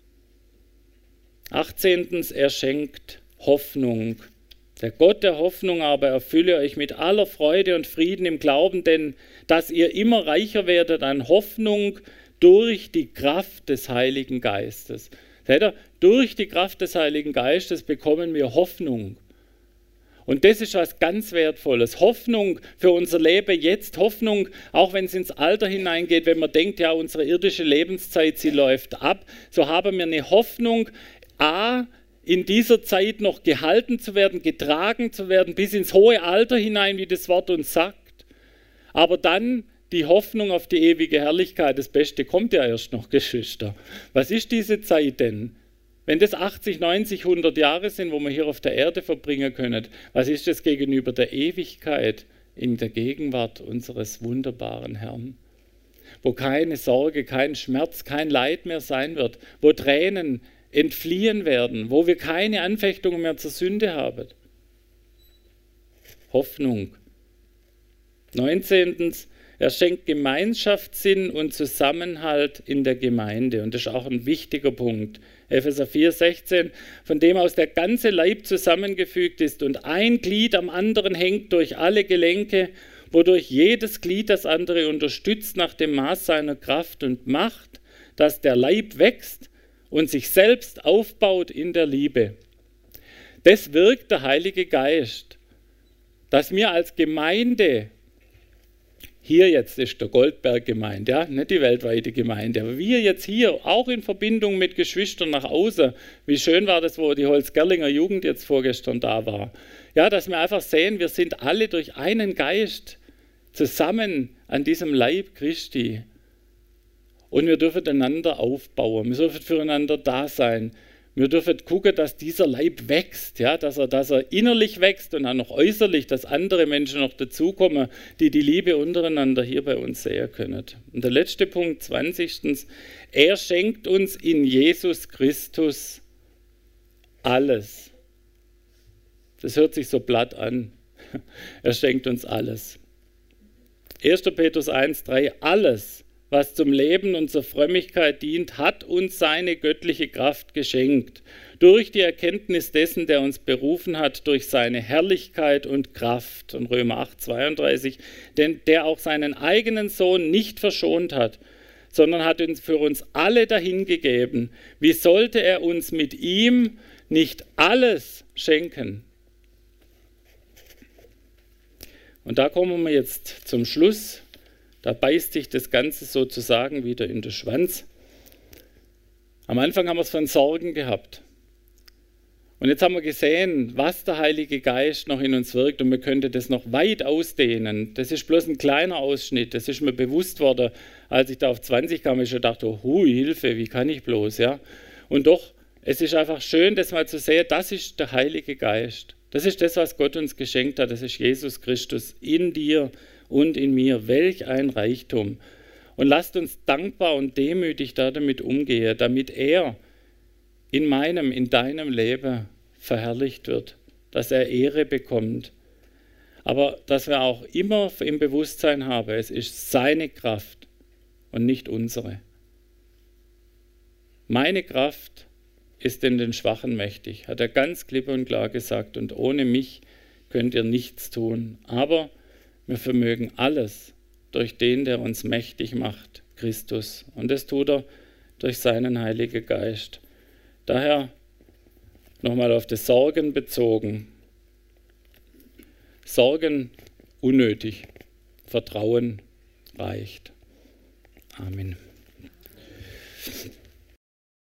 18. Er schenkt Hoffnung. Der Gott der Hoffnung aber erfülle euch mit aller Freude und Frieden im Glauben, denn dass ihr immer reicher werdet an Hoffnung durch die Kraft des Heiligen Geistes. Seht ihr, durch die Kraft des Heiligen Geistes bekommen wir Hoffnung. Und das ist was ganz Wertvolles. Hoffnung für unser Leben jetzt, Hoffnung, auch wenn es ins Alter hineingeht, wenn man denkt, ja, unsere irdische Lebenszeit, sie läuft ab, so haben wir eine Hoffnung, in dieser Zeit noch gehalten zu werden, getragen zu werden, bis ins hohe Alter hinein, wie das Wort uns sagt. Aber dann die Hoffnung auf die ewige Herrlichkeit, das Beste kommt ja erst noch, Geschwister. Was ist diese Zeit denn? Wenn das 80, 90, 100 Jahre sind, wo wir hier auf der Erde verbringen können, was ist das gegenüber der Ewigkeit in der Gegenwart unseres wunderbaren Herrn? Wo keine Sorge, kein Schmerz, kein Leid mehr sein wird, wo Tränen entfliehen werden, wo wir keine Anfechtungen mehr zur Sünde haben. Hoffnung. 19. Er schenkt Gemeinschaftssinn und Zusammenhalt in der Gemeinde. Und das ist auch ein wichtiger Punkt. Epheser 4,16, von dem aus der ganze Leib zusammengefügt ist und ein Glied am anderen hängt durch alle Gelenke, wodurch jedes Glied das andere unterstützt nach dem Maß seiner Kraft und Macht, dass der Leib wächst und sich selbst aufbaut in der Liebe. Das wirkt der Heilige Geist, dass wir als Gemeinde hier jetzt ist der Goldberg gemeint, ja, nicht die weltweite Gemeinde, aber wir jetzt hier, auch in Verbindung mit Geschwistern nach außen. Wie schön war das, wo die Holzgerlinger Jugend jetzt vorgestern da war. Ja, dass wir einfach sehen, wir sind alle durch einen Geist zusammen an diesem Leib Christi. Und wir dürfen einander aufbauen, wir dürfen füreinander da sein. Wir dürfen gucken, dass dieser Leib wächst, ja, dass er innerlich wächst und auch noch äußerlich, dass andere Menschen noch dazukommen, die die Liebe untereinander hier bei uns sehen können. Und der letzte Punkt, 20. Er schenkt uns in Jesus Christus alles. Das hört sich so platt an. Er schenkt uns alles. 1. Petrus 1,3 alles, was zum Leben und zur Frömmigkeit dient, hat uns seine göttliche Kraft geschenkt. Durch die Erkenntnis dessen, der uns berufen hat, durch seine Herrlichkeit und Kraft. Und Römer 8,32, denn der auch seinen eigenen Sohn nicht verschont hat, sondern hat ihn für uns alle dahingegeben. Wie sollte er uns mit ihm nicht alles schenken? Und da kommen wir jetzt zum Schluss. Da beißt sich das Ganze sozusagen wieder in den Schwanz. Am Anfang haben wir es von Sorgen gehabt. Und jetzt haben wir gesehen, was der Heilige Geist noch in uns wirkt und wir könnten das noch weit ausdehnen. Das ist bloß ein kleiner Ausschnitt. Das ist mir bewusst worden, als ich da auf 20 kam, ich schon dachte, oh, hui, Hilfe, wie kann ich bloß, ja? Und doch, es ist einfach schön, das mal zu sehen, das ist der Heilige Geist. Das ist das, was Gott uns geschenkt hat. Das ist Jesus Christus in dir und in mir. Welch ein Reichtum. Und lasst uns dankbar und demütig damit umgehen, damit er in meinem, in deinem Leben verherrlicht wird, dass er Ehre bekommt. Aber dass wir auch immer im Bewusstsein haben, es ist seine Kraft und nicht unsere. Meine Kraft ist in den Schwachen mächtig, hat er ganz klipp und klar gesagt. Und ohne mich könnt ihr nichts tun. Aber wir vermögen alles durch den, der uns mächtig macht, Christus. Und das tut er durch seinen Heiligen Geist. Daher nochmal auf das Sorgen bezogen. Sorgen unnötig, Vertrauen reicht. Amen.